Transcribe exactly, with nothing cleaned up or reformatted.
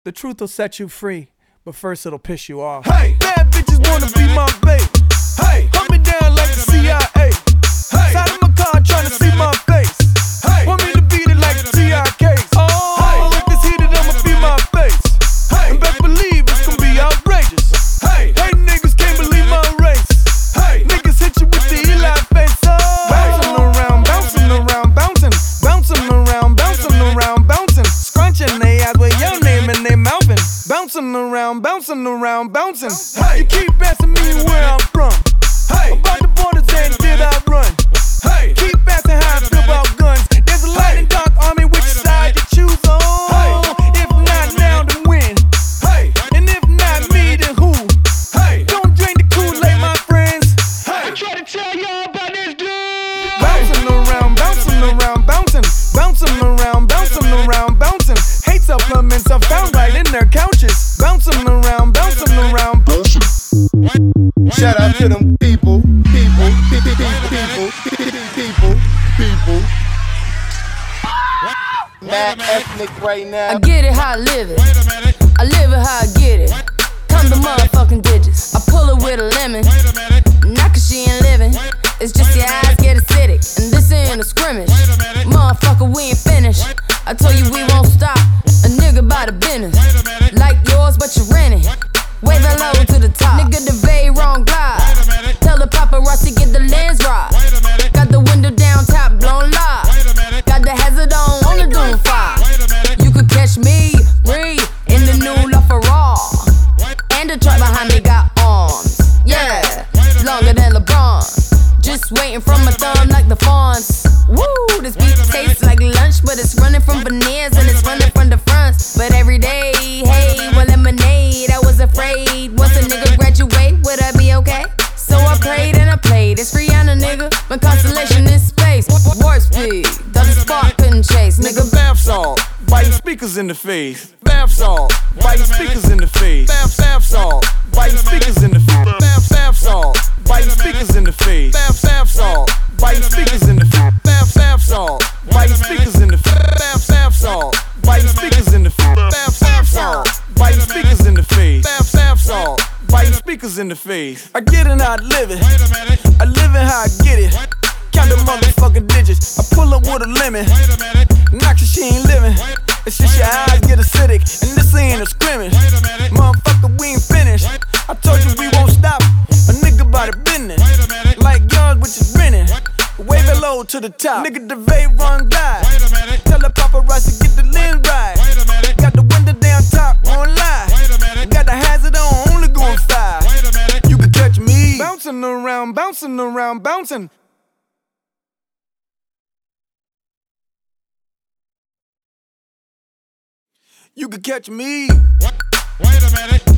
The truth will set you free, but first it'll piss you off. Hey, bad bitches wanna be my babe. Hey, hunt me down like the C I A. Hey, side of my car trying to see my face. Hey, want me to beat it like the T I Ks. Oh, hey, if it's heated, I'ma be my face. Hey, and best believe it's gonna be outrageous. Hey, hey niggas can't believe my race. Hey, niggas hit you with the Eli face. Oh, bouncing around, bouncing around, bouncing, bouncing around, bouncing around, bouncing, scrunching they eyes with your name and they mouthing, bouncing around, bouncing around, bouncing. Hey, you keep asking me where I'm from. Hey, about the borders and did I run? Hey, keep asking how I feel about guns. There's a light and dark army, which side you choose on? Hey, if not now, then when? Hey, and if not me, then who? Hey, don't drink the Kool-Aid, my friends. Hey, I try to tell y'all about this dude. Bouncing around, bouncing around, bouncing, bouncing around, bouncing around, bouncing. Hate supplements are found right in their couches. Bouncing around, bouncing around, bouncing. Shout out to them people, people, people, people, people, people, people. Mad ethnic right now. I get it how I live it. I live it how I get it. Come the motherfucking digits. I pull it with a lemon. Not cause she ain't living. It's just your eyes get acidic. And this ain't a scrimmage. Motherfucker, we ain't finished. I told you we won't stop. A nigga by the business. Like yours, but you rent it. Wave it low to the top. Nigga, the very wrong glide. Tell the paparazzi get the lens right. Got the window down, top blown live. Got the hazard on, on the doom fire. You could catch me, breathe, in the new LaFerrari. And the truck behind me got arms. Yeah, longer than LeBron. Just waiting from my thumb like the fawns. Woo, this beat tastes like lunch, but it's running from veneers and it's running from the fronts. But every day, hey, well, lemonade, I was afraid. Once a nigga graduate, would I be okay? So I prayed and I played. It's Rihanna, nigga. My constellation is space. Warp speed, does the spark couldn't chase. Nigga, bath salt, biting speakers in the face. Bath salt, biting speakers in the face. Bath, bath salt, biting speakers in the face. Bath, bath salt, biting speakers in the face. Bath, bath salt, biting speakers in the face. Bath, bath salt, biting speakers in the face. Bath, bath salt, biting speakers in the face. Bath, bath salt, biting speakers in the face. Bath, bath salt, biting speakers in the face. I get it how I live it. I live it how I get it. Count the motherfucking digits. I pull up with a lemon. Knock she ain't living. It's just your eyes get acidic. And this ain't a scrimmage. Motherfucker, we ain't finished. I told you we won't stop. A nigga by the business. Like yours, which is renting. Wave it low to the top. Nigga, the vape run glide. Tell the paparazzi get the lens right. Got the window down top, won't lie. Got the hazard on, only going five. You can catch me bouncing around, bouncing around, bouncing. You could catch me. Wait a minute.